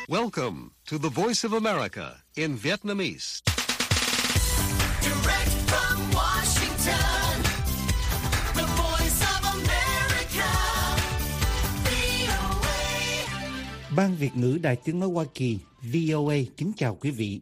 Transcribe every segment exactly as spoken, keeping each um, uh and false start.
Welcome to the Voice of America in Vietnamese. Direct from Washington, the Voice of America, vê o a. Ban Việt ngữ Đài Tiếng nói Hoa Kỳ vê o a kính chào quý vị.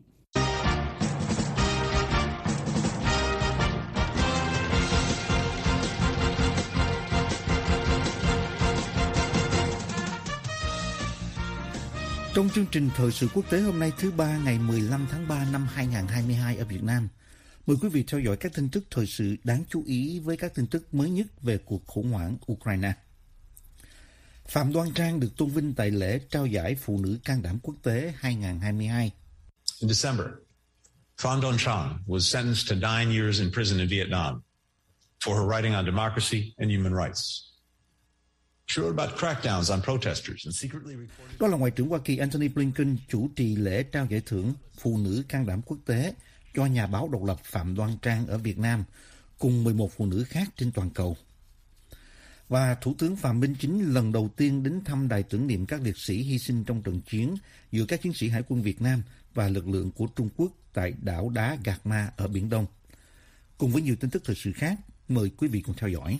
Trong chương trình thời sự quốc tế hôm nay thứ ba ngày mười lăm tháng ba năm hai nghìn không trăm hai mươi hai ở Việt Nam, mời quý vị theo dõi các tin tức thời sự đáng chú ý với các tin tức mới nhất về cuộc khủng hoảng Ukraine. Phạm Đoan Trang được tôn vinh tại lễ trao giải Phụ nữ can đảm quốc tế hai nghìn không trăm hai mươi hai. In December, Phan Đoan Trang was sentenced to nine years in prison in Vietnam for her writing on democracy and human rights. She wrote about crackdowns on protesters and secretly recorded... Đó là Ngoại trưởng Hoa Kỳ Antony Blinken chủ trì lễ trao giải thưởng Phụ nữ can đảm quốc tế cho nhà báo độc lập Phạm Đoan Trang ở Việt Nam cùng mười một phụ nữ khác trên toàn cầu. Và Thủ tướng Phạm Minh Chính lần đầu tiên đến thăm đài tưởng niệm các liệt sĩ hy sinh trong trận chiến giữa các chiến sĩ Hải quân Việt Nam và lực lượng của Trung Quốc tại đảo đá Gạc Ma ở Biển Đông. Cùng với nhiều tin tức thời sự khác, mời quý vị cùng theo dõi.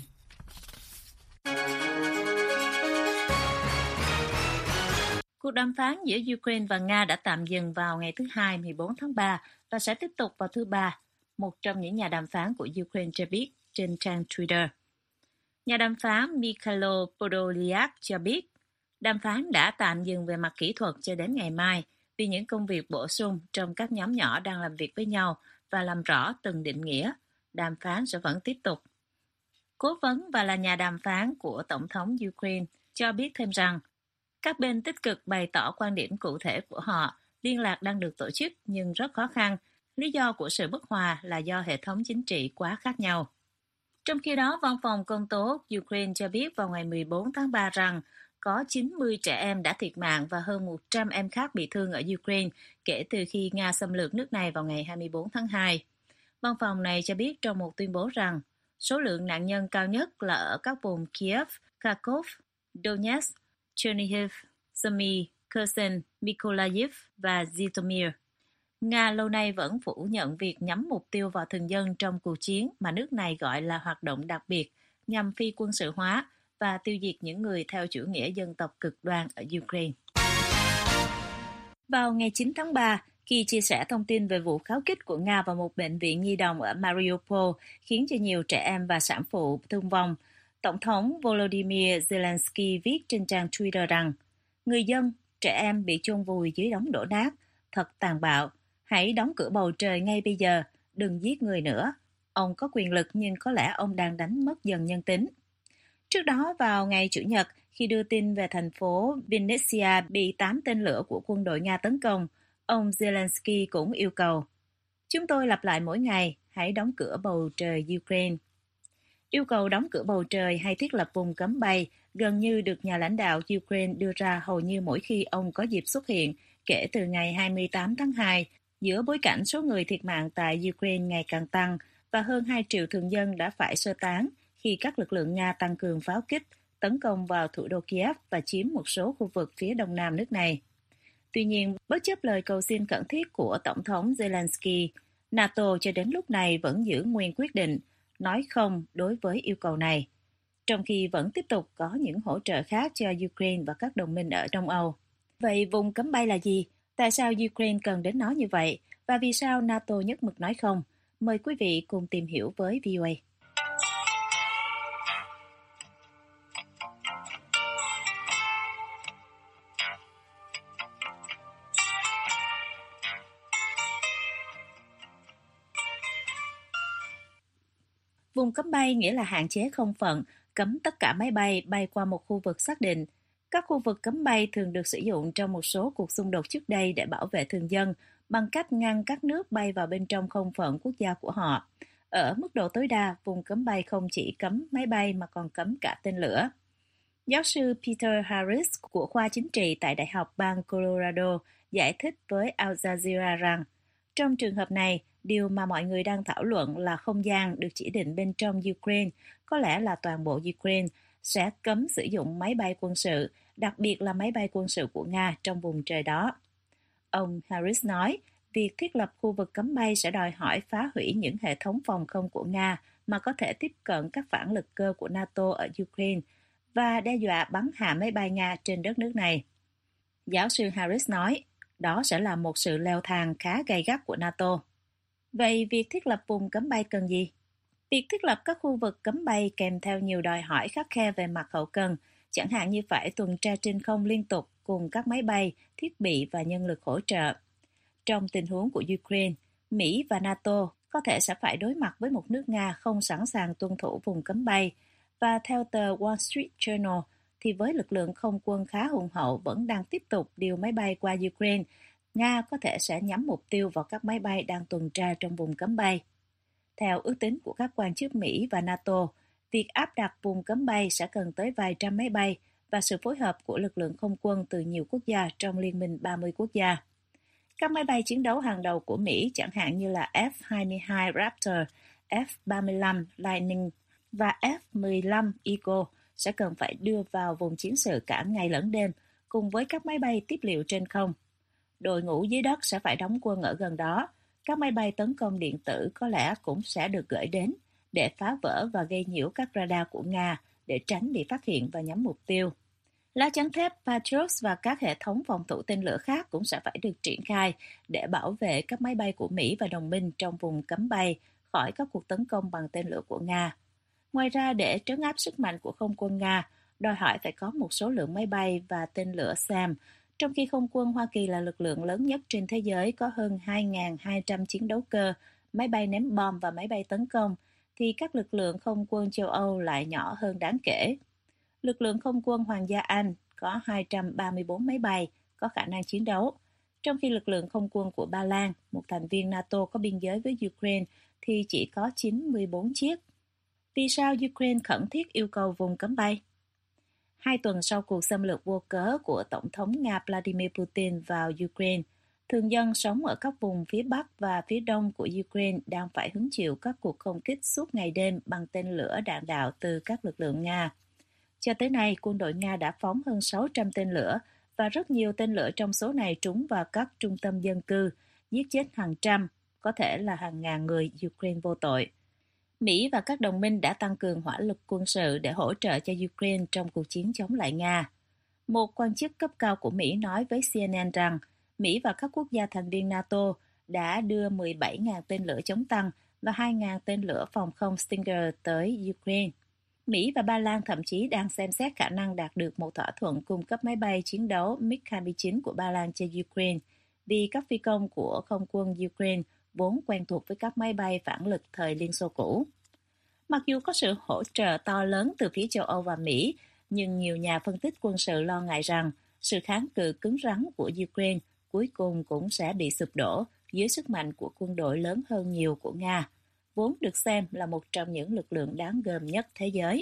Cuộc đàm phán giữa Ukraine và Nga đã tạm dừng vào ngày thứ Hai mười bốn tháng ba và sẽ tiếp tục vào thứ Ba, một trong những nhà đàm phán của Ukraine cho biết trên trang Twitter. Nhà đàm phán Mikhailo Podolyak cho biết đàm phán đã tạm dừng về mặt kỹ thuật cho đến ngày mai vì những công việc bổ sung trong các nhóm nhỏ đang làm việc với nhau và làm rõ từng định nghĩa. Đàm phán sẽ vẫn tiếp tục. Cố vấn và là nhà đàm phán của Tổng thống Ukraine cho biết thêm rằng các bên tích cực bày tỏ quan điểm cụ thể của họ, liên lạc đang được tổ chức nhưng rất khó khăn. Lý do của sự bất hòa là do hệ thống chính trị quá khác nhau. Trong khi đó, Văn phòng Công tố Ukraine cho biết vào ngày mười bốn tháng ba rằng có chín mươi trẻ em đã thiệt mạng và hơn một trăm em khác bị thương ở Ukraine kể từ khi Nga xâm lược nước này vào ngày hai mươi bốn tháng hai. Văn phòng này cho biết trong một tuyên bố rằng số lượng nạn nhân cao nhất là ở các vùng Kiev, Kharkov, Donetsk, Chernihiv, Sumy, Kherson, Mykolaiv và Zhytomyr. Nga lâu nay vẫn phủ nhận việc nhắm mục tiêu vào thường dân trong cuộc chiến mà nước này gọi là hoạt động đặc biệt nhằm phi quân sự hóa và tiêu diệt những người theo chủ nghĩa dân tộc cực đoan ở Ukraine. Vào ngày chín tháng ba, khi chia sẻ thông tin về vụ pháo kích của Nga vào một bệnh viện nhi đồng ở Mariupol khiến cho nhiều trẻ em và sản phụ thương vong, Tổng thống Volodymyr Zelensky viết trên trang Twitter rằng người dân, trẻ em bị chôn vùi dưới đống đổ nát, thật tàn bạo. Hãy đóng cửa bầu trời ngay bây giờ, đừng giết người nữa. Ông có quyền lực nhưng có lẽ ông đang đánh mất dần nhân tính. Trước đó vào ngày Chủ nhật, khi đưa tin về thành phố Vinnytsia bị tám tên lửa của quân đội Nga tấn công, ông Zelensky cũng yêu cầu chúng tôi lặp lại mỗi ngày, hãy đóng cửa bầu trời Ukraine. Yêu cầu đóng cửa bầu trời hay thiết lập vùng cấm bay gần như được nhà lãnh đạo Ukraine đưa ra hầu như mỗi khi ông có dịp xuất hiện kể từ ngày hai mươi tám tháng hai, giữa bối cảnh số người thiệt mạng tại Ukraine ngày càng tăng và hơn hai triệu thường dân đã phải sơ tán khi các lực lượng Nga tăng cường pháo kích, tấn công vào thủ đô Kiev và chiếm một số khu vực phía đông nam nước này. Tuy nhiên, bất chấp lời cầu xin khẩn thiết của Tổng thống Zelensky, NATO cho đến lúc này vẫn giữ nguyên quyết định nói không đối với yêu cầu này, trong khi vẫn tiếp tục có những hỗ trợ khác cho Ukraine và các đồng minh ở Đông Âu. Vậy vùng cấm bay là gì? Tại sao Ukraine cần đến nó như vậy? Và vì sao NATO nhất mực nói không? Mời quý vị cùng tìm hiểu với vê o a. Vùng cấm bay nghĩa là hạn chế không phận, cấm tất cả máy bay bay qua một khu vực xác định. Các khu vực cấm bay thường được sử dụng trong một số cuộc xung đột trước đây để bảo vệ thường dân bằng cách ngăn các nước bay vào bên trong không phận quốc gia của họ. Ở mức độ tối đa, vùng cấm bay không chỉ cấm máy bay mà còn cấm cả tên lửa. Giáo sư Peter Harris của khoa chính trị tại Đại học bang Colorado giải thích với Al Jazeera rằng trong trường hợp này, điều mà mọi người đang thảo luận là không gian được chỉ định bên trong Ukraine, có lẽ là toàn bộ Ukraine, sẽ cấm sử dụng máy bay quân sự đặc biệt là máy bay quân sự của Nga trong vùng trời đó. Ông Harris nói, việc thiết lập khu vực cấm bay sẽ đòi hỏi phá hủy những hệ thống phòng không của Nga mà có thể tiếp cận các phản lực cơ của NATO ở Ukraine và đe dọa bắn hạ máy bay Nga trên đất nước này. Giáo sư Harris nói, đó sẽ là một sự leo thang khá gay gắt của NATO. Vậy việc thiết lập vùng cấm bay cần gì? Việc thiết lập các khu vực cấm bay kèm theo nhiều đòi hỏi khắt khe về mặt hậu cần, chẳng hạn như phải tuần tra trên không liên tục cùng các máy bay, thiết bị và nhân lực hỗ trợ. Trong tình huống của Ukraine, Mỹ và NATO có thể sẽ phải đối mặt với một nước Nga không sẵn sàng tuân thủ vùng cấm bay, và theo tờ Wall Street Journal, thì với lực lượng không quân khá hùng hậu vẫn đang tiếp tục điều máy bay qua Ukraine, Nga có thể sẽ nhắm mục tiêu vào các máy bay đang tuần tra trong vùng cấm bay. Theo ước tính của các quan chức Mỹ và NATO, việc áp đặt vùng cấm bay sẽ cần tới vài trăm máy bay và sự phối hợp của lực lượng không quân từ nhiều quốc gia trong Liên minh ba mươi quốc gia. Các máy bay chiến đấu hàng đầu của Mỹ chẳng hạn như là F hai mươi hai Raptor, F ba mươi lăm Lightning và F mười lăm Eagle sẽ cần phải đưa vào vùng chiến sự cả ngày lẫn đêm cùng với các máy bay tiếp liệu trên không. Đội ngũ dưới đất sẽ phải đóng quân ở gần đó. Các máy bay tấn công điện tử có lẽ cũng sẽ được gửi đến để phá vỡ và gây nhiễu các radar của Nga để tránh bị phát hiện và nhắm mục tiêu. Lá chắn thép Patriot và các hệ thống phòng thủ tên lửa khác cũng sẽ phải được triển khai để bảo vệ các máy bay của Mỹ và đồng minh trong vùng cấm bay khỏi các cuộc tấn công bằng tên lửa của Nga. Ngoài ra, để trấn áp sức mạnh của không quân Nga, đòi hỏi phải có một số lượng máy bay và tên lửa SAM, trong khi không quân Hoa Kỳ là lực lượng lớn nhất trên thế giới có hơn hai nghìn hai trăm chiến đấu cơ, máy bay ném bom và máy bay tấn công, thì các lực lượng không quân châu Âu lại nhỏ hơn đáng kể. Lực lượng không quân Hoàng gia Anh có hai trăm ba mươi tư máy bay có khả năng chiến đấu, trong khi lực lượng không quân của Ba Lan, một thành viên NATO có biên giới với Ukraine, thì chỉ có chín mươi tư chiếc. Vì sao Ukraine khẩn thiết yêu cầu vùng cấm bay? Hai tuần sau cuộc xâm lược vô cớ của Tổng thống Nga Vladimir Putin vào Ukraine, thường dân sống ở các vùng phía Bắc và phía Đông của Ukraine đang phải hứng chịu các cuộc không kích suốt ngày đêm bằng tên lửa đạn đạo từ các lực lượng Nga. Cho tới nay, quân đội Nga đã phóng hơn sáu trăm tên lửa và rất nhiều tên lửa trong số này trúng vào các trung tâm dân cư, giết chết hàng trăm, có thể là hàng ngàn người Ukraine vô tội. Mỹ và các đồng minh đã tăng cường hỏa lực quân sự để hỗ trợ cho Ukraine trong cuộc chiến chống lại Nga. Một quan chức cấp cao của Mỹ nói với C N N rằng Mỹ và các quốc gia thành viên NATO đã đưa mười bảy nghìn tên lửa chống tăng và hai nghìn tên lửa phòng không Stinger tới Ukraine. Mỹ và Ba Lan thậm chí đang xem xét khả năng đạt được một thỏa thuận cung cấp máy bay chiến đấu MiG hai mươi chín của Ba Lan cho Ukraine, vì các phi công của không quân Ukraine vốn quen thuộc với các máy bay phản lực thời Liên Xô cũ. Mặc dù có sự hỗ trợ to lớn từ phía châu Âu và Mỹ, nhưng nhiều nhà phân tích quân sự lo ngại rằng sự kháng cự cứng rắn của Ukraine cuối cùng cũng sẽ bị sụp đổ dưới sức mạnh của quân đội lớn hơn nhiều của Nga, vốn được xem là một trong những lực lượng đáng gờm nhất thế giới.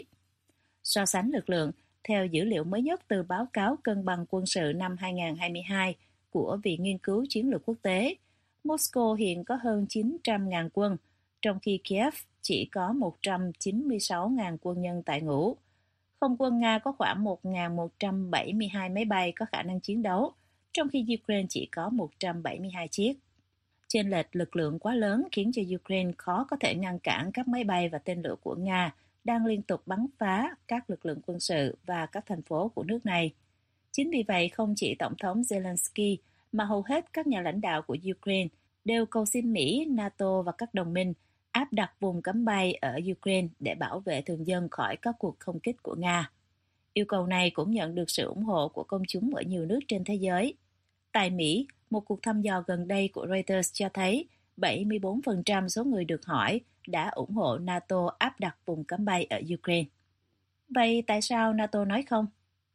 So sánh lực lượng, theo dữ liệu mới nhất từ báo cáo cân bằng quân sự năm hai nghìn không trăm hai mươi hai của Viện Nghiên cứu Chiến lược Quốc tế, Moscow hiện có hơn chín trăm nghìn quân, trong khi Kiev chỉ có một trăm chín mươi sáu nghìn quân nhân tại ngũ. Không quân Nga có khoảng một nghìn một trăm bảy mươi hai máy bay có khả năng chiến đấu, trong khi Ukraine chỉ có một trăm bảy mươi hai chiếc. Chênh lệch lực lượng quá lớn khiến cho Ukraine khó có thể ngăn cản các máy bay và tên lửa của Nga đang liên tục bắn phá các lực lượng quân sự và các thành phố của nước này. Chính vì vậy, không chỉ Tổng thống Zelensky mà hầu hết các nhà lãnh đạo của Ukraine đều cầu xin Mỹ, NATO và các đồng minh áp đặt vùng cấm bay ở Ukraine để bảo vệ thường dân khỏi các cuộc không kích của Nga. Yêu cầu này cũng nhận được sự ủng hộ của công chúng ở nhiều nước trên thế giới. Tại Mỹ, một cuộc thăm dò gần đây của Reuters cho thấy bảy mươi tư phần trăm số người được hỏi đã ủng hộ NATO áp đặt vùng cấm bay ở Ukraine. Vậy tại sao NATO nói không?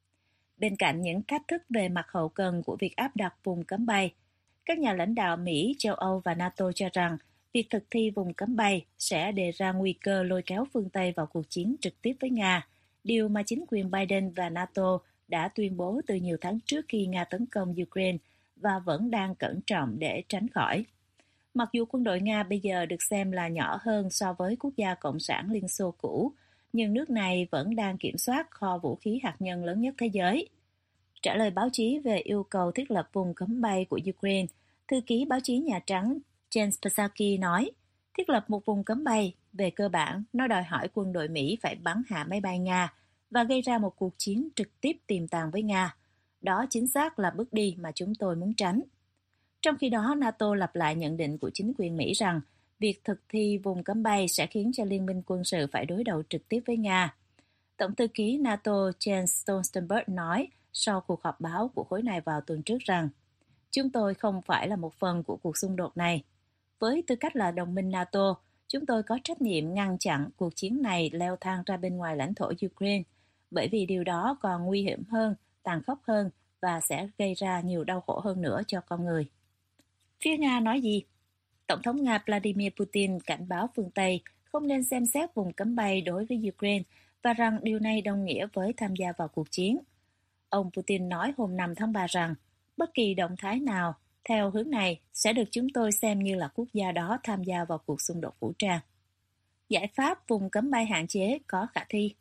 Bên cạnh những thách thức về mặt hậu cần của việc áp đặt vùng cấm bay, các nhà lãnh đạo Mỹ, châu Âu và NATO cho rằng việc thực thi vùng cấm bay sẽ đề ra nguy cơ lôi kéo phương Tây vào cuộc chiến trực tiếp với Nga, điều mà chính quyền Biden và NATO đã tuyên bố từ nhiều tháng trước khi Nga tấn công Ukraine và vẫn đang cẩn trọng để tránh khỏi. Mặc dù quân đội Nga bây giờ được xem là nhỏ hơn so với quốc gia Cộng sản Liên Xô cũ, nhưng nước này vẫn đang kiểm soát kho vũ khí hạt nhân lớn nhất thế giới. Trả lời báo chí về yêu cầu thiết lập vùng cấm bay của Ukraine, thư ký báo chí Nhà Trắng Jen Psaki nói, thiết lập một vùng cấm bay, về cơ bản, nó đòi hỏi quân đội Mỹ phải bắn hạ máy bay Nga và gây ra một cuộc chiến trực tiếp tiềm tàng với Nga. Đó chính xác là bước đi mà chúng tôi muốn tránh. Trong khi đó, NATO lặp lại nhận định của chính quyền Mỹ rằng việc thực thi vùng cấm bay sẽ khiến cho liên minh quân sự phải đối đầu trực tiếp với Nga. Tổng thư ký NATO Jens Stoltenberg nói sau cuộc họp báo của khối này vào tuần trước rằng chúng tôi không phải là một phần của cuộc xung đột này. Với tư cách là đồng minh NATO, chúng tôi có trách nhiệm ngăn chặn cuộc chiến này leo thang ra bên ngoài lãnh thổ Ukraine, bởi vì điều đó còn nguy hiểm hơn, tàn khốc hơn và sẽ gây ra nhiều đau khổ hơn nữa cho con người. Phía Nga nói gì? Tổng thống Nga Vladimir Putin cảnh báo phương Tây không nên xem xét vùng cấm bay đối với Ukraine và rằng điều này đồng nghĩa với tham gia vào cuộc chiến. Ông Putin nói hôm năm tháng ba rằng bất kỳ động thái nào theo hướng này sẽ được chúng tôi xem như là quốc gia đó tham gia vào cuộc xung đột vũ trang. Giải pháp vùng cấm bay hạn chế có khả thi.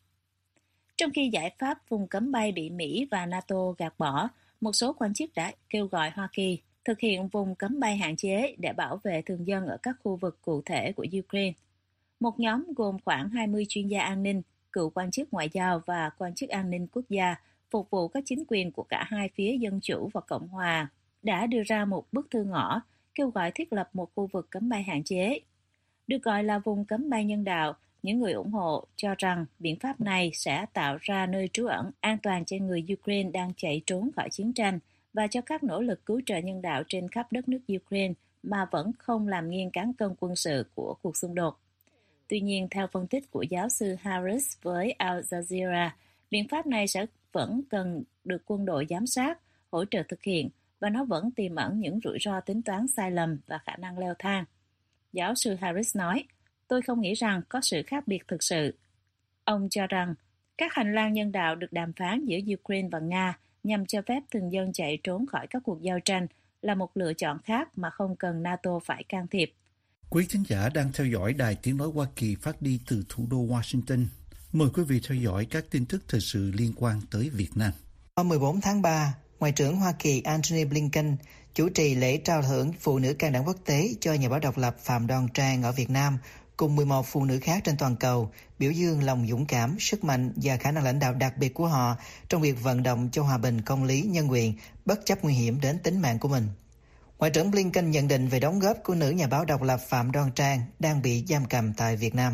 Trong khi giải pháp vùng cấm bay bị Mỹ và NATO gạt bỏ, một số quan chức đã kêu gọi Hoa Kỳ thực hiện vùng cấm bay hạn chế để bảo vệ thường dân ở các khu vực cụ thể của Ukraine. Một nhóm gồm khoảng hai mươi chuyên gia an ninh, cựu quan chức ngoại giao và quan chức an ninh quốc gia phục vụ các chính quyền của cả hai phía Dân Chủ và Cộng Hòa đã đưa ra một bức thư ngỏ kêu gọi thiết lập một khu vực cấm bay hạn chế. Được gọi là vùng cấm bay nhân đạo, những người ủng hộ cho rằng biện pháp này sẽ tạo ra nơi trú ẩn an toàn cho người Ukraine đang chạy trốn khỏi chiến tranh và cho các nỗ lực cứu trợ nhân đạo trên khắp đất nước Ukraine mà vẫn không làm nghiêng cán cân quân sự của cuộc xung đột. Tuy nhiên, theo phân tích của giáo sư Harris với Al Jazeera, biện pháp này sẽ vẫn cần được quân đội giám sát, hỗ trợ thực hiện và nó vẫn tiềm ẩn những rủi ro tính toán sai lầm và khả năng leo thang. Giáo sư Harris nói, tôi không nghĩ rằng có sự khác biệt thực sự. Ông cho rằng các hành lang nhân đạo được đàm phán giữa Ukraine và Nga nhằm cho phép thường dân chạy trốn khỏi các cuộc giao tranh là một lựa chọn khác mà không cần NATO phải can thiệp. Quý thính giả đang theo dõi Đài Tiếng Nói Hoa Kỳ phát đi từ thủ đô Washington. Mời quý vị theo dõi các tin tức thời sự liên quan tới Việt Nam. Hôm mười bốn tháng ba, Ngoại trưởng Hoa Kỳ Antony Blinken chủ trì lễ trao thưởng Phụ nữ can đảm quốc tế cho nhà báo độc lập Phạm Đoan Trang ở Việt Nam, cùng mười một phụ nữ khác trên toàn cầu, biểu dương lòng dũng cảm, sức mạnh và khả năng lãnh đạo đặc biệt của họ trong việc vận động cho hòa bình, công lý, nhân quyền, bất chấp nguy hiểm đến tính mạng của mình. Ngoại trưởng Blinken nhận định về đóng góp của nữ nhà báo độc lập Phạm Đoan Trang đang bị giam cầm tại Việt Nam.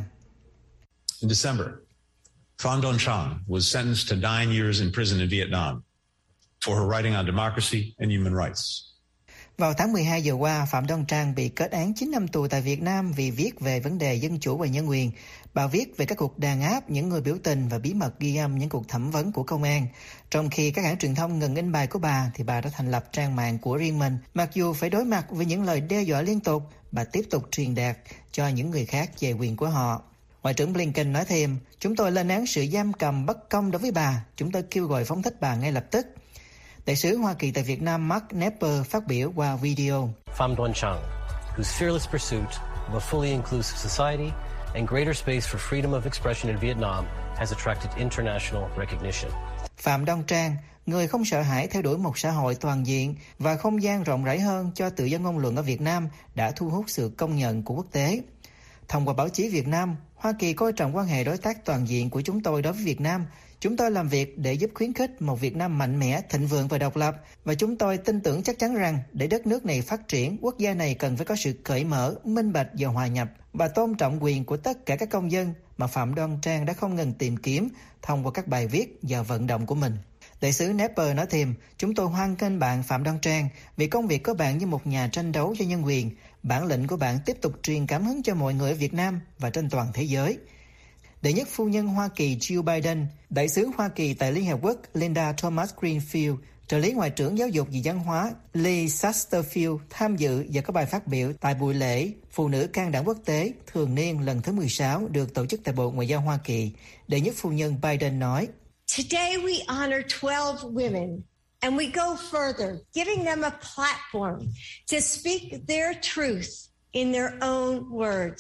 In December, Phan Don Trang was sentenced to nine years in prison in Vietnam for her writing on democracy and human rights. Vào tháng mười hai giờ qua, Phạm Đoan Trang bị kết án chín năm tù tại Việt Nam vì viết về vấn đề dân chủ và nhân quyền. Bà viết về các cuộc đàn áp những người biểu tình và bí mật ghi âm những cuộc thẩm vấn của công an. Trong khi các hãng truyền thông ngừng in bài của bà, thì bà đã thành lập trang mạng của riêng mình. Mặc dù phải đối mặt với những lời đe dọa liên tục, bà tiếp tục truyền đạt cho những người khác về quyền của họ. Ngoại trưởng Blinken nói thêm, chúng tôi lên án sự giam cầm bất công đối với bà. Chúng tôi kêu gọi phóng thích bà ngay lập tức. Đại sứ Hoa Kỳ tại Việt Nam Mark Nepper phát biểu qua video. Pham Đoan Trang, whose fearless pursuit of a fully inclusive society and greater space for freedom of expression in Vietnam has attracted international recognition. Phạm Đoan Trang, người không sợ hãi theo đuổi một xã hội toàn diện và không gian rộng rãi hơn cho tự do ngôn luận ở Việt Nam đã thu hút sự công nhận của quốc tế. Thông qua báo chí Việt Nam, Hoa Kỳ coi trọng quan hệ đối tác toàn diện của chúng tôi đối với Việt Nam. Chúng tôi làm việc để giúp khuyến khích một Việt Nam mạnh mẽ, thịnh vượng và độc lập. Và chúng tôi tin tưởng chắc chắn rằng để đất nước này phát triển, quốc gia này cần phải có sự cởi mở, minh bạch và hòa nhập và tôn trọng quyền của tất cả các công dân mà Phạm Đoan Trang đã không ngừng tìm kiếm thông qua các bài viết và vận động của mình. Đại sứ Nepper nói thêm, chúng tôi hoan nghênh bạn Phạm Đoan Trang vì công việc của bạn như một nhà tranh đấu cho nhân quyền. Bản lĩnh của bạn tiếp tục truyền cảm hứng cho mọi người ở Việt Nam và trên toàn thế giới. Đệ nhất phu nhân Hoa Kỳ Jill Biden, đại sứ Hoa Kỳ tại Liên Hợp Quốc Linda Thomas Greenfield, trợ lý ngoại trưởng giáo dục và văn hóa Lee Sasterfield tham dự và có bài phát biểu tại buổi lễ Phụ nữ can đảm quốc tế thường niên lần thứ mười sáu được tổ chức tại Bộ Ngoại giao Hoa Kỳ. Đệ nhất phu nhân Biden nói, Today we honor twelve women and we go further, giving them a platform to speak their truth in their own words.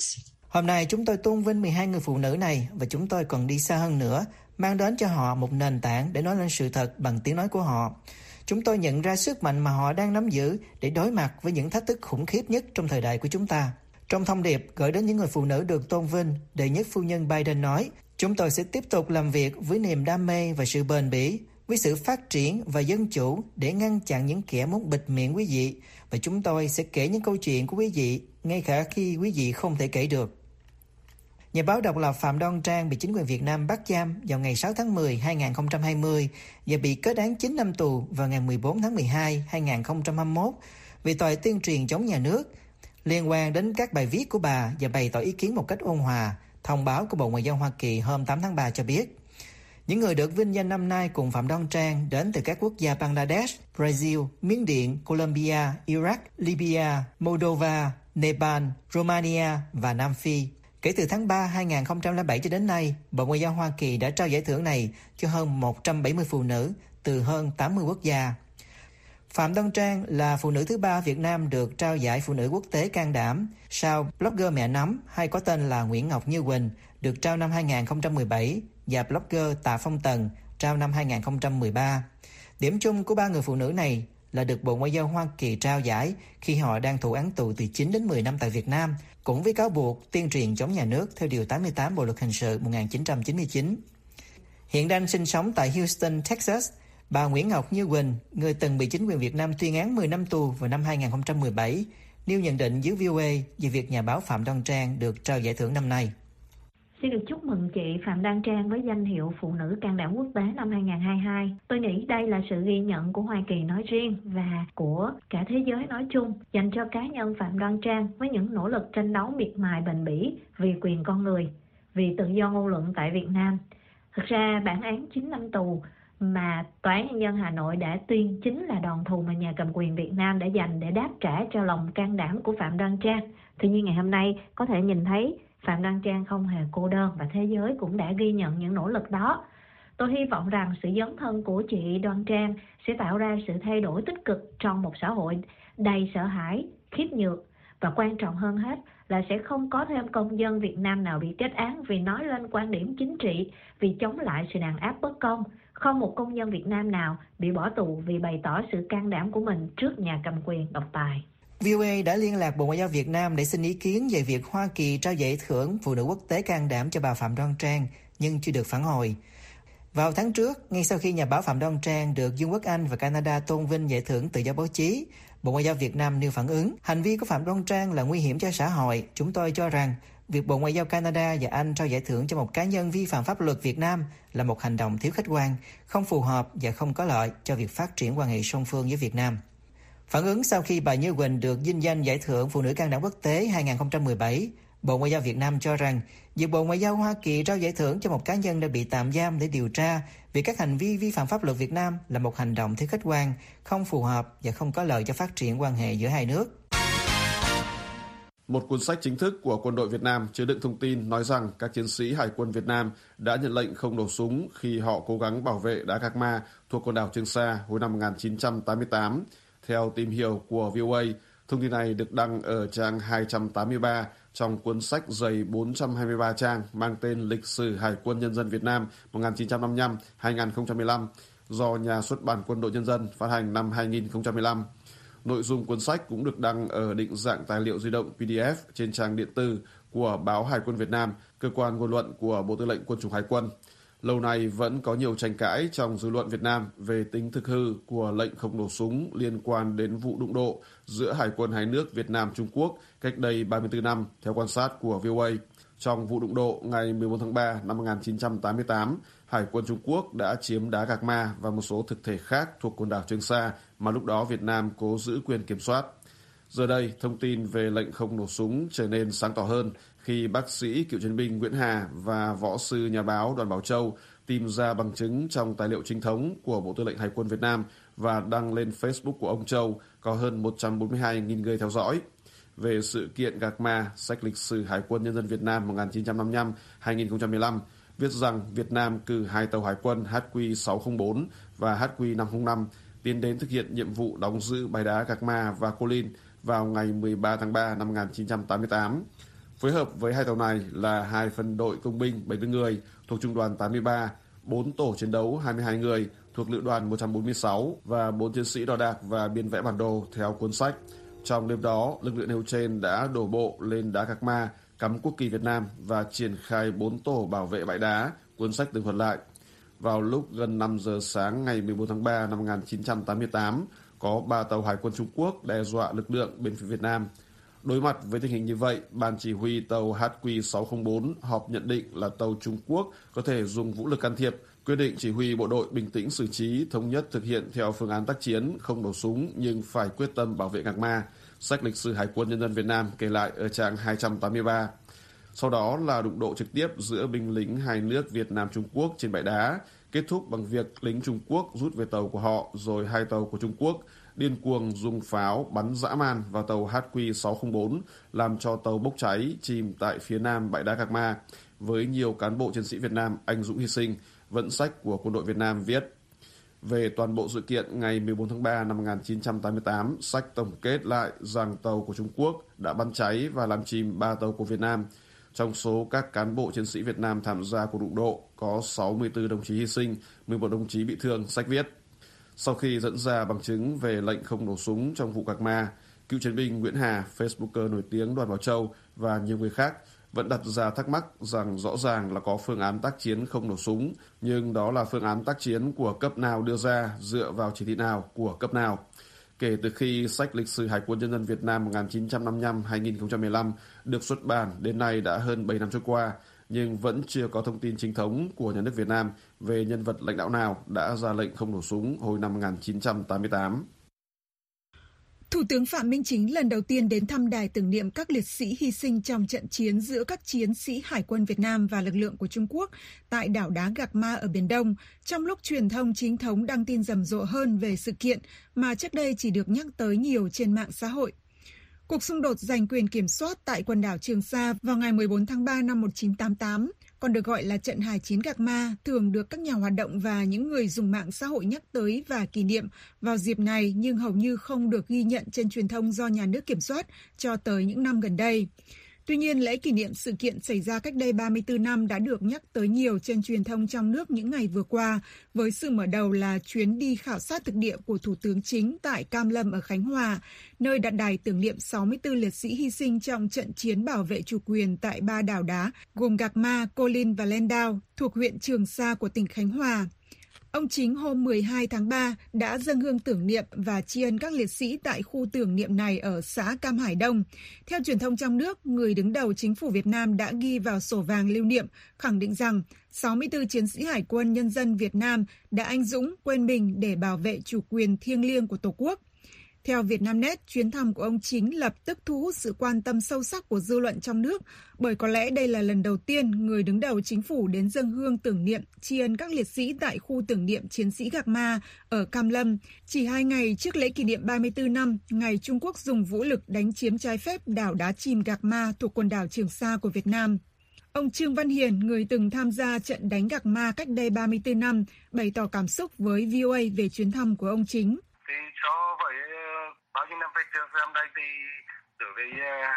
Hôm nay chúng tôi tôn vinh mười hai người phụ nữ này và chúng tôi còn đi xa hơn nữa, mang đến cho họ một nền tảng để nói lên sự thật bằng tiếng nói của họ. Chúng tôi nhận ra sức mạnh mà họ đang nắm giữ để đối mặt với những thách thức khủng khiếp nhất trong thời đại của chúng ta. Trong thông điệp gửi đến những người phụ nữ được tôn vinh, đệ nhất phu nhân Biden nói, chúng tôi sẽ tiếp tục làm việc với niềm đam mê và sự bền bỉ, với sự phát triển và dân chủ để ngăn chặn những kẻ muốn bịt miệng quý vị, và chúng tôi sẽ kể những câu chuyện của quý vị ngay cả khi quý vị không thể kể được. Nhà báo độc lập Phạm Đoan Trang bị chính quyền Việt Nam bắt giam vào ngày sáu tháng mười năm hai nghìn không trăm hai mươi và bị kết án chín năm tù vào ngày mười bốn tháng mười hai năm hai nghìn không trăm hai mươi mốt vì tội tuyên truyền chống nhà nước. Liên quan đến các bài viết của bà và bày tỏ ý kiến một cách ôn hòa, thông báo của Bộ Ngoại giao Hoa Kỳ hôm tám tháng ba cho biết, những người được vinh danh năm nay cùng Phạm Đoan Trang đến từ các quốc gia Bangladesh, Brazil, Miến Điện, Colombia, Iraq, Libya, Moldova, Nepal, Romania và Nam Phi. Kể từ tháng ba năm hai nghìn không trăm lẻ bảy cho đến nay, Bộ Ngoại giao Hoa Kỳ đã trao giải thưởng này cho hơn một trăm bảy mươi phụ nữ từ hơn tám mươi quốc gia. Phạm Đoan Trang là phụ nữ thứ ba Việt Nam được trao giải phụ nữ quốc tế can đảm, sau blogger mẹ nấm hay có tên là Nguyễn Ngọc Như Quỳnh được trao năm hai nghìn không trăm mười bảy và blogger Tạ Phong Tần trao năm hai nghìn không trăm mười ba. Điểm chung của ba người phụ nữ này là được Bộ Ngoại giao Hoa Kỳ trao giải khi họ đang thụ án tù từ chín đến mười năm tại Việt Nam, cũng với cáo buộc tuyên truyền chống nhà nước theo Điều tám mươi tám Bộ Luật Hình sự một nghìn chín trăm chín mươi chín. Hiện đang sinh sống tại Houston, Texas, bà Nguyễn Ngọc Như Quỳnh, người từng bị chính quyền Việt Nam tuyên án mười năm tù vào năm hai nghìn không trăm mười bảy, nêu nhận định với vê o a về việc nhà báo Phạm Đoan Trang được trao giải thưởng năm nay. Xin được chúc mừng chị Phạm Đoan Trang với danh hiệu Phụ nữ can đảm quốc tế năm hai nghìn không trăm hai mươi hai. Tôi nghĩ đây là sự ghi nhận của Hoa Kỳ nói riêng và của cả thế giới nói chung dành cho cá nhân Phạm Đoan Trang với những nỗ lực tranh đấu miệt mài bền bỉ vì quyền con người, vì tự do ngôn luận tại Việt Nam. Thực ra bản án chín năm tù mà Tòa án Nhân dân Hà Nội đã tuyên chính là đòn thù mà nhà cầm quyền Việt Nam đã dành để đáp trả cho lòng can đảm của Phạm Đoan Trang. Tuy nhiên ngày hôm nay có thể nhìn thấy Phạm Đoan Trang không hề cô đơn và thế giới cũng đã ghi nhận những nỗ lực đó. Tôi hy vọng rằng sự dấn thân của chị Đoan Trang sẽ tạo ra sự thay đổi tích cực trong một xã hội đầy sợ hãi, khiếp nhược và quan trọng hơn hết là sẽ không có thêm công dân Việt Nam nào bị kết án vì nói lên quan điểm chính trị, vì chống lại sự đàn áp bất công. Không một công dân Việt Nam nào bị bỏ tù vì bày tỏ sự can đảm của mình trước nhà cầm quyền độc tài. vê o a đã liên lạc Bộ Ngoại giao Việt Nam để xin ý kiến về việc Hoa Kỳ trao giải thưởng Phụ nữ quốc tế can đảm cho bà Phạm Đoan Trang, nhưng chưa được phản hồi. Vào tháng trước, ngay sau khi nhà báo Phạm Đoan Trang được Vương quốc Anh và Canada tôn vinh giải thưởng tự do báo chí, Bộ Ngoại giao Việt Nam nêu phản ứng. Hành vi của Phạm Đoan Trang là nguy hiểm cho xã hội. Chúng tôi cho rằng việc Bộ Ngoại giao Canada và Anh trao giải thưởng cho một cá nhân vi phạm pháp luật Việt Nam là một hành động thiếu khách quan, không phù hợp và không có lợi cho việc phát triển quan hệ song phương với Việt Nam. Phản ứng sau khi bà Như Quỳnh được vinh danh giải thưởng Phụ nữ can đảm quốc tế hai nghìn không trăm mười bảy, Bộ Ngoại giao Việt Nam cho rằng việc Bộ Ngoại giao Hoa Kỳ trao giải thưởng cho một cá nhân đã bị tạm giam để điều tra về các hành vi vi phạm pháp luật Việt Nam là một hành động thiếu khách quan, không phù hợp và không có lợi cho phát triển quan hệ giữa hai nước. Một cuốn sách chính thức của quân đội Việt Nam chứa đựng thông tin nói rằng các chiến sĩ Hải quân Việt Nam đã nhận lệnh không nổ súng khi họ cố gắng bảo vệ đá Gạc Ma thuộc quần đảo Trường Sa hồi năm một nghìn chín trăm tám mươi tám. Theo tìm hiểu của vê o a, thông tin này được đăng ở trang hai trăm tám mươi ba trong cuốn sách dày bốn trăm hai mươi ba trang mang tên Lịch sử Hải quân Nhân dân Việt Nam một nghìn chín trăm năm mươi lăm đến hai nghìn không trăm mười lăm do Nhà xuất bản Quân đội Nhân dân phát hành năm hai nghìn không trăm mười lăm. Nội dung cuốn sách cũng được đăng ở định dạng tài liệu di động pê đê ép trên trang điện tử của báo Hải quân Việt Nam, cơ quan ngôn luận của Bộ Tư lệnh Quân chủng Hải quân. Lâu nay vẫn có nhiều tranh cãi trong dư luận Việt Nam về tính thực hư của lệnh không nổ súng liên quan đến vụ đụng độ giữa Hải quân hai nước Việt Nam Trung Quốc cách đây ba mươi tư năm, theo quan sát của vê o a. Trong vụ đụng độ ngày mười bốn tháng ba năm một nghìn chín trăm tám mươi tám, Hải quân Trung Quốc đã chiếm đá Gạc Ma và một số thực thể khác thuộc quần đảo Trường Sa mà lúc đó Việt Nam cố giữ quyền kiểm soát. Giờ đây, thông tin về lệnh không nổ súng trở nên sáng tỏ hơn khi bác sĩ cựu chiến binh Nguyễn Hà và võ sư nhà báo Đoàn Bảo Châu tìm ra bằng chứng trong tài liệu chính thống của Bộ Tư lệnh Hải quân Việt Nam và đăng lên Facebook của ông Châu có hơn một trăm bốn mươi hai nghìn người theo dõi. Về sự kiện Gạc Ma, sách lịch sử Hải quân Nhân dân Việt Nam một nghìn chín trăm năm mươi lăm đến hai nghìn không trăm mười lăm viết rằng Việt Nam cử hai tàu hải quân H Q sáu không bốn và H Q năm không năm tiến đến thực hiện nhiệm vụ đóng giữ bãi đá Gạc Ma và Cô Linh vào ngày mười ba tháng ba năm một nghìn chín trăm tám mươi tám. Phối hợp với hai tàu này là hai phân đội công binh bảy mươi người thuộc Trung đoàn tám mươi ba, bốn tổ chiến đấu hai mươi hai người thuộc Lữ đoàn một trăm bốn mươi sáu và bốn chiến sĩ đo đạc và biên vẽ bản đồ theo cuốn sách. Trong đêm đó, lực lượng nêu trên đã đổ bộ lên đá Gạc Ma, cắm quốc kỳ Việt Nam và triển khai bốn tổ bảo vệ bãi đá, cuốn sách tường thuật lại. Vào lúc gần năm giờ sáng ngày mười bốn tháng ba năm một nghìn chín trăm tám mươi tám, có ba tàu Hải quân Trung Quốc đe dọa lực lượng bên phía Việt Nam. Đối mặt với tình hình như vậy, Ban chỉ huy tàu H Q sáu không bốn họp nhận định là tàu Trung Quốc có thể dùng vũ lực can thiệp, quyết định chỉ huy bộ đội bình tĩnh xử trí, thống nhất thực hiện theo phương án tác chiến, không nổ súng nhưng phải quyết tâm bảo vệ Gạc Ma. Sách lịch sử Hải quân Nhân dân Việt Nam kể lại ở trang hai trăm tám mươi ba. Sau đó là đụng độ trực tiếp giữa binh lính hai nước Việt Nam Trung Quốc trên bãi đá, kết thúc bằng việc lính Trung Quốc rút về tàu của họ, rồi hai tàu của Trung Quốc điên cuồng dùng pháo bắn dã man vào tàu H Q sáu không bốn, làm cho tàu bốc cháy chìm tại phía nam bãi đá Gạc Ma, với nhiều cán bộ chiến sĩ Việt Nam anh dũng hy sinh. Vẫn sách của quân đội Việt Nam viết. Về toàn bộ sự kiện ngày mười bốn tháng ba năm một nghìn chín trăm tám mươi tám, sách tổng kết lại rằng tàu của Trung Quốc đã bắn cháy và làm chìm ba tàu của Việt Nam. Trong số các cán bộ chiến sĩ Việt Nam tham gia cuộc đụng độ, có sáu mươi tư đồng chí hy sinh, mười một đồng chí bị thương, sách viết. Sau khi dẫn ra bằng chứng về lệnh không nổ súng trong vụ Gạc Ma, cựu chiến binh Nguyễn Hà, Facebooker nổi tiếng Đoàn Bảo Châu và nhiều người khác vẫn đặt ra thắc mắc rằng rõ ràng là có phương án tác chiến không nổ súng, nhưng đó là phương án tác chiến của cấp nào đưa ra, dựa vào chỉ thị nào của cấp nào. Kể từ khi sách lịch sử Hải quân Nhân dân Việt Nam một nghìn chín trăm năm mươi lăm đến hai nghìn không trăm mười lăm được xuất bản đến nay đã hơn bảy năm trôi qua, nhưng vẫn chưa có thông tin chính thống của nhà nước Việt Nam về nhân vật lãnh đạo nào đã ra lệnh không nổ súng hồi năm một nghìn chín trăm tám mươi tám. Thủ tướng Phạm Minh Chính lần đầu tiên đến thăm đài tưởng niệm các liệt sĩ hy sinh trong trận chiến giữa các chiến sĩ Hải quân Việt Nam và lực lượng của Trung Quốc tại đảo đá Gạc Ma ở Biển Đông, trong lúc truyền thông chính thống đăng tin rầm rộ hơn về sự kiện mà trước đây chỉ được nhắc tới nhiều trên mạng xã hội. Cuộc xung đột giành quyền kiểm soát tại quần đảo Trường Sa vào ngày mười bốn tháng ba năm một nghìn chín trăm tám mươi tám, còn được gọi là trận hải chiến Gạc Ma, thường được các nhà hoạt động và những người dùng mạng xã hội nhắc tới và kỷ niệm vào dịp này, nhưng hầu như không được ghi nhận trên truyền thông do nhà nước kiểm soát cho tới những năm gần đây. Tuy nhiên, lễ kỷ niệm sự kiện xảy ra cách đây ba mươi tư năm đã được nhắc tới nhiều trên truyền thông trong nước những ngày vừa qua, với sự mở đầu là chuyến đi khảo sát thực địa của Thủ tướng Chính tại Cam Lâm ở Khánh Hòa, nơi đặt đài tưởng niệm sáu mươi tư liệt sĩ hy sinh trong trận chiến bảo vệ chủ quyền tại ba đảo đá gồm Gạc Ma, Cô Linh và Landau thuộc huyện Trường Sa của tỉnh Khánh Hòa. Ông Chính hôm mười hai tháng ba đã dâng hương tưởng niệm và tri ân các liệt sĩ tại khu tưởng niệm này ở xã Cam Hải Đông. Theo truyền thông trong nước, người đứng đầu chính phủ Việt Nam đã ghi vào sổ vàng lưu niệm, khẳng định rằng sáu mươi tư chiến sĩ Hải quân Nhân dân Việt Nam đã anh dũng quên mình để bảo vệ chủ quyền thiêng liêng của Tổ quốc. Theo Vietnamnet, chuyến thăm của ông Chính lập tức thu hút sự quan tâm sâu sắc của dư luận trong nước, bởi có lẽ đây là lần đầu tiên người đứng đầu chính phủ đến dâng hương tưởng niệm tri ân các liệt sĩ tại khu tưởng niệm chiến sĩ Gạc Ma ở Cam Lâm, chỉ hai ngày trước lễ kỷ niệm ba mươi tư năm ngày Trung Quốc dùng vũ lực đánh chiếm trái phép đảo đá chìm Gạc Ma thuộc quần đảo Trường Sa của Việt Nam. Ông Trương Văn Hiền, người từng tham gia trận đánh Gạc Ma cách đây ba mươi tư năm, bày tỏ cảm xúc với vê o a về chuyến thăm của ông Chính. Thì so với bao nhiêu năm về trước năm đây thì đối với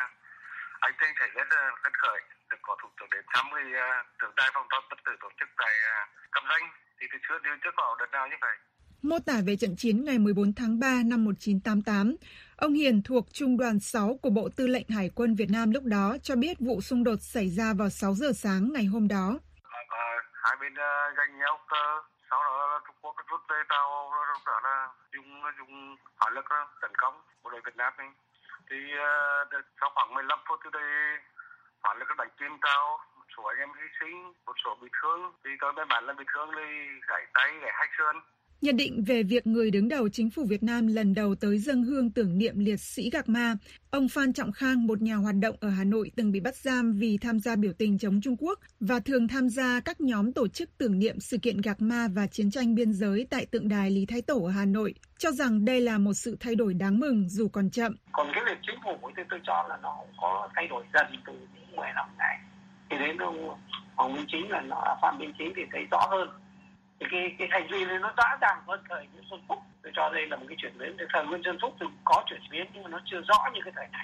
uh, anh Trinh thấy rất phấn khởi được có thủ tướng đến thăm cái uh, tượng đài phòng toàn bất tử tổ chức tại uh, Cam Ranh thì từ trước đến trước có đợt nào như vậy. Mô tả về trận chiến ngày mười bốn tháng ba năm một nghìn chín trăm tám mươi tám, ông Hiền thuộc Trung đoàn sáu của Bộ Tư lệnh Hải quân Việt Nam lúc đó cho biết vụ xung đột xảy ra vào sáu giờ sáng ngày hôm đó. À, hai bên uh, giành nhau cơ. Sau đó là Trung Quốc rút về tàu, rồi đó là dùng dùng hỏa lực tấn công bộ đội Việt Nam này. Thì uh, sau khoảng mười lăm phút thì hỏa lực đánh chìm tàu, một số anh em hy sinh, một số bị thương. Thì có mấy bạn là bị thương thì gãy tay, gãy hai chân. Nhận định về việc người đứng đầu chính phủ Việt Nam lần đầu tới dâng hương tưởng niệm liệt sĩ Gạc Ma, ông Phan Trọng Khang, một nhà hoạt động ở Hà Nội từng bị bắt giam vì tham gia biểu tình chống Trung Quốc và thường tham gia các nhóm tổ chức tưởng niệm sự kiện Gạc Ma và chiến tranh biên giới tại tượng đài Lý Thái Tổ ở Hà Nội, cho rằng đây là một sự thay đổi đáng mừng dù còn chậm. Còn cái việc chính phủ thì tôi cho là nó có thay đổi dần từ những mười năm này. Thì đến ông Hoàng Minh Chính là nó Phạm Minh Chính thì thấy rõ hơn. Thì cái, cái hành vi này nó rõ ràng hơn thời Nguyễn Xuân Phúc. Tôi cho đây là một cái chuyển biến. Thời Nguyễn Xuân Phúc thì có chuyển biến nhưng mà nó chưa rõ như cái thời này.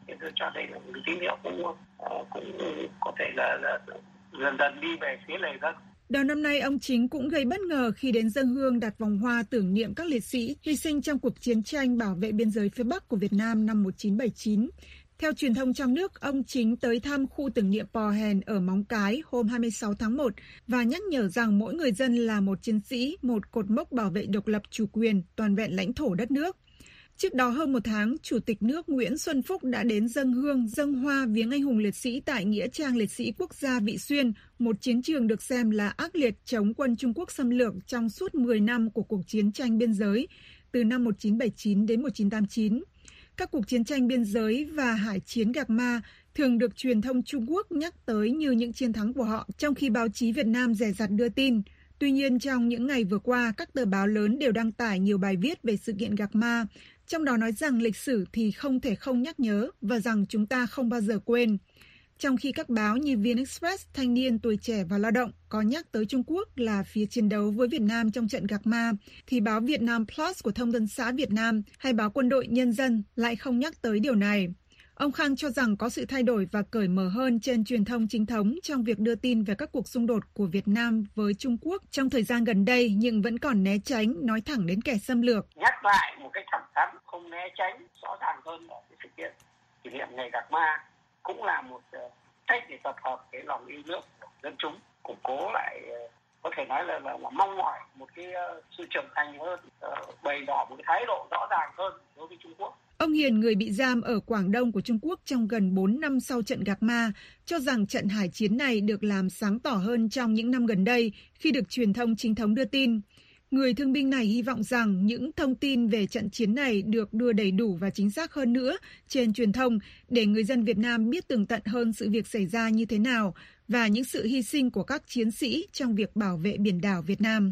Thì tôi cho đây là một cái tín hiệu cũng uh, cũng có thể là, là dần dần đi về phía lề dân. Đầu năm nay, ông Chính cũng gây bất ngờ khi đến dâng hương đặt vòng hoa tưởng niệm các liệt sĩ hy sinh trong cuộc chiến tranh bảo vệ biên giới phía Bắc của Việt Nam năm một nghìn chín trăm bảy mươi chín. Theo truyền thông trong nước, ông Chính tới thăm khu tưởng niệm Pò Hèn ở Móng Cái hôm hai mươi sáu tháng một và nhắc nhở rằng mỗi người dân là một chiến sĩ, một cột mốc bảo vệ độc lập chủ quyền, toàn vẹn lãnh thổ đất nước. Trước đó hơn một tháng, Chủ tịch nước Nguyễn Xuân Phúc đã đến dâng hương, dâng hoa viếng anh hùng liệt sĩ tại Nghĩa trang liệt sĩ quốc gia Vị Xuyên, một chiến trường được xem là ác liệt chống quân Trung Quốc xâm lược trong suốt mười năm của cuộc chiến tranh biên giới, từ năm một nghìn chín trăm bảy mươi chín đến một nghìn chín trăm tám mươi chín. Các cuộc chiến tranh biên giới và hải chiến Gạc Ma thường được truyền thông Trung Quốc nhắc tới như những chiến thắng của họ, trong khi báo chí Việt Nam dè dặt đưa tin. Tuy nhiên, trong những ngày vừa qua, các tờ báo lớn đều đăng tải nhiều bài viết về sự kiện Gạc Ma, trong đó nói rằng lịch sử thì không thể không nhắc nhớ và rằng chúng ta không bao giờ quên. Trong khi các báo như vê en Express, Thanh niên, Tuổi trẻ và Lao động có nhắc tới Trung Quốc là phía chiến đấu với Việt Nam trong trận Gạc Ma, thì báo Việt Nam Plus của Thông tấn xã Việt Nam hay báo Quân đội Nhân dân lại không nhắc tới điều này. Ông Khang cho rằng có sự thay đổi và cởi mở hơn trên truyền thông chính thống trong việc đưa tin về các cuộc xung đột của Việt Nam với Trung Quốc trong thời gian gần đây, nhưng vẫn còn né tránh, nói thẳng đến kẻ xâm lược. Nhắc lại một cách thẳng thắn, không né tránh, rõ ràng hơn là cái sự kiện kỷ niệm ngày Gạc Ma cũng là một cách để tập hợp cái lòng yêu nước của dân chúng, củng cố lại, có thể nói là, là, là mong mỏi một cái uh, sự trưởng thành hơn, uh, bày tỏ một cái thái độ rõ ràng hơn đối với Trung Quốc. Ông Hiền, người bị giam ở Quảng Đông của Trung Quốc trong gần bốn năm sau trận Gạc Ma, cho rằng trận hải chiến này được làm sáng tỏ hơn trong những năm gần đây khi được truyền thông chính thống đưa tin. Người thương binh này hy vọng rằng những thông tin về trận chiến này được đưa đầy đủ và chính xác hơn nữa trên truyền thông để người dân Việt Nam biết tường tận hơn sự việc xảy ra như thế nào và những sự hy sinh của các chiến sĩ trong việc bảo vệ biển đảo Việt Nam.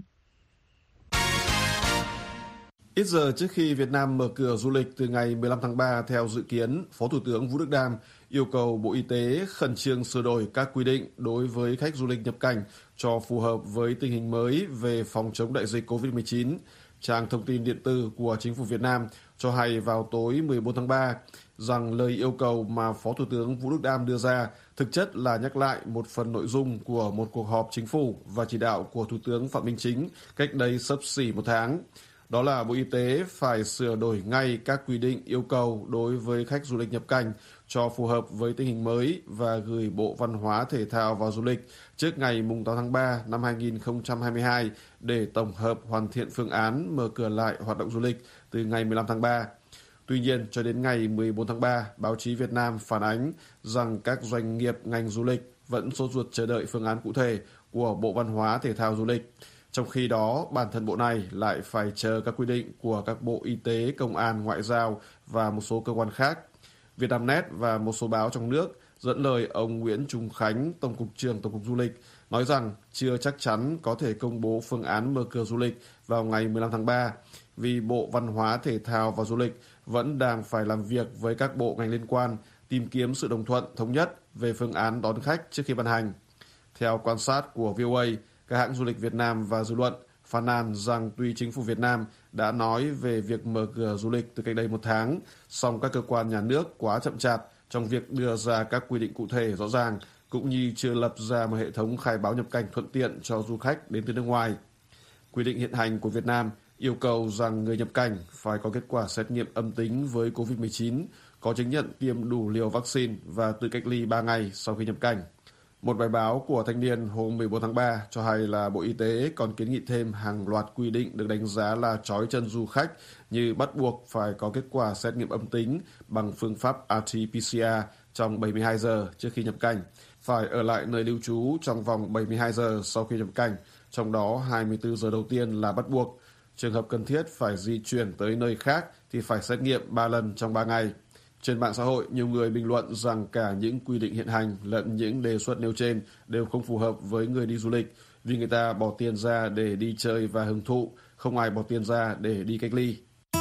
Ít giờ trước khi Việt Nam mở cửa du lịch từ ngày mười lăm tháng ba theo dự kiến, Phó Thủ tướng Vũ Đức Đam yêu cầu Bộ Y tế khẩn trương sửa đổi các quy định đối với khách du lịch nhập cảnh cho phù hợp với tình hình mới về phòng chống đại dịch covid mười chín. Trang thông tin điện tử của Chính phủ Việt Nam cho hay vào tối mười bốn tháng ba rằng lời yêu cầu mà Phó Thủ tướng Vũ Đức Đam đưa ra thực chất là nhắc lại một phần nội dung của một cuộc họp chính phủ và chỉ đạo của Thủ tướng Phạm Minh Chính cách đây xấp xỉ một tháng. Đó là Bộ Y tế phải sửa đổi ngay các quy định yêu cầu đối với khách du lịch nhập cảnh cho phù hợp với tình hình mới và gửi Bộ Văn hóa, Thể thao và Du lịch trước ngày tám tháng ba năm hai nghìn không trăm hai mươi hai để tổng hợp hoàn thiện phương án mở cửa lại hoạt động du lịch từ ngày mười lăm tháng ba. Tuy nhiên, cho đến ngày mười bốn tháng ba, báo chí Việt Nam phản ánh rằng các doanh nghiệp ngành du lịch vẫn sốt ruột chờ đợi phương án cụ thể của Bộ Văn hóa, Thể thao Du lịch. Trong khi đó, bản thân bộ này lại phải chờ các quy định của các bộ Y tế, Công an, Ngoại giao và một số cơ quan khác. Vietnamnet và một số báo trong nước dẫn lời ông Nguyễn Trung Khánh, Tổng cục trưởng Tổng cục Du lịch, nói rằng chưa chắc chắn có thể công bố phương án mở cửa du lịch vào ngày mười lăm tháng ba, vì Bộ Văn hóa, Thể thao và Du lịch vẫn đang phải làm việc với các bộ ngành liên quan, tìm kiếm sự đồng thuận thống nhất về phương án đón khách trước khi ban hành. Theo quan sát của vê o a, các hãng du lịch Việt Nam và dư luận phàn nàn rằng tuy Chính phủ Việt Nam đã nói về việc mở cửa du lịch từ cách đây một tháng, song các cơ quan nhà nước quá chậm chạp trong việc đưa ra các quy định cụ thể rõ ràng, cũng như chưa lập ra một hệ thống khai báo nhập cảnh thuận tiện cho du khách đến từ nước ngoài. Quy định hiện hành của Việt Nam yêu cầu rằng người nhập cảnh phải có kết quả xét nghiệm âm tính với covid mười chín, có chứng nhận tiêm đủ liều vaccine và tự cách ly ba ngày sau khi nhập cảnh. Một bài báo của Thanh niên hôm mười bốn tháng ba cho hay là Bộ Y tế còn kiến nghị thêm hàng loạt quy định được đánh giá là trói chân du khách, như bắt buộc phải có kết quả xét nghiệm âm tính bằng phương pháp rờ tê pê xê rờ trong bảy mươi hai giờ trước khi nhập cảnh, phải ở lại nơi lưu trú trong vòng bảy mươi hai giờ sau khi nhập cảnh, trong đó hai mươi tư giờ đầu tiên là bắt buộc. Trường hợp cần thiết phải di chuyển tới nơi khác thì phải xét nghiệm ba lần trong ba ngày. Trên mạng xã hội, nhiều người bình luận rằng cả những quy định hiện hành lẫn những đề xuất nêu trên đều không phù hợp với người đi du lịch, vì người ta bỏ tiền ra để đi chơi và hưởng thụ, không ai bỏ tiền ra để đi cách ly.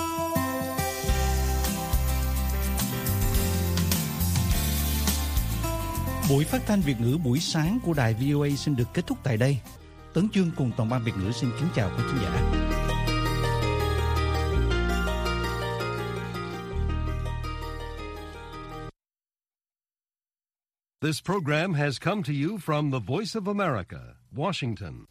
Buổi phát thanh Việt ngữ buổi sáng của đài vê o a xin được kết thúc tại đây. Tấn Chương cùng toàn ban Việt ngữ xin kính chào quý khán giả. This program has come to you from the Voice of America, Washington.